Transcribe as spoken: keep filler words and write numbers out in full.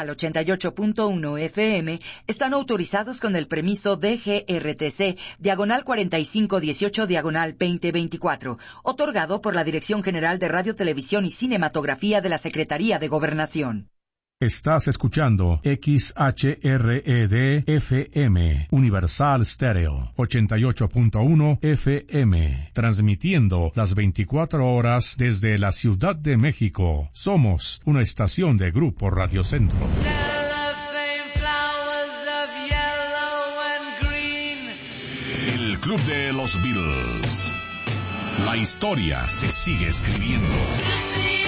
Al ochenta y ocho punto uno F M están autorizados con el permiso D G R T C, diagonal cuarenta y cinco dieciocho, diagonal veinte veinticuatro, otorgado por la Dirección General de Radio, Televisión y Cinematografía de la Secretaría de Gobernación. Estás escuchando X H R E D F M, Universal Stereo, ochenta y ocho punto uno F M, transmitiendo las veinticuatro horas desde la Ciudad de México. Somos una estación de Grupo Radio Centro. El Club de los Beatles. La historia se sigue escribiendo.